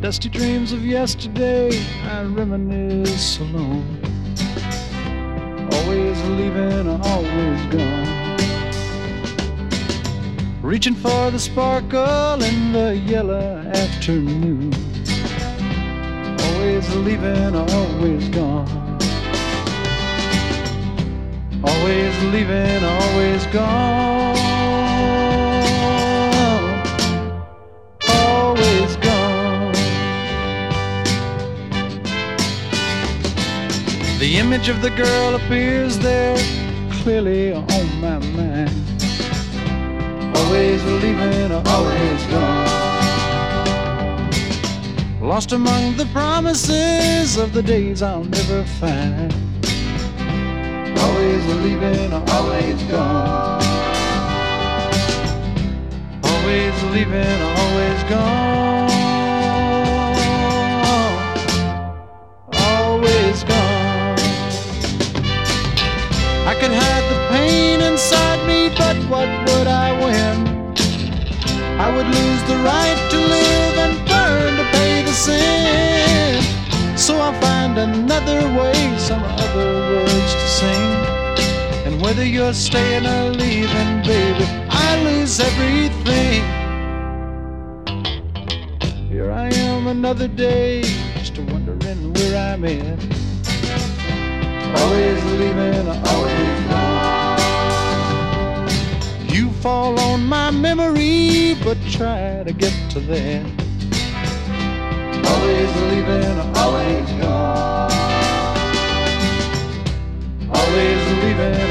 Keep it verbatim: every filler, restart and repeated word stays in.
Dusty dreams of yesterday, I reminisce alone. Always leaving, always gone. Reaching for the sparkle in the yellow afternoon. Always leaving, always gone. Always leaving, always gone. Always gone. The image of the girl appears there clearly on my mind. Always leaving, always gone. Lost among the promises of the days I'll never find. Always leaving, always gone. Always leaving, always gone. Always gone. I could hide the pain inside me, but what would I win? I would lose the right to live and burn to pay the sin. So I'll find another way, some other words to sing. And whether you're staying or leaving, baby, I lose everything. Here I am another day, just wondering where I'm at. Always leaving, always gone. You fall on my memory, but try to get to that. Always leaving, always gone. Always leaving,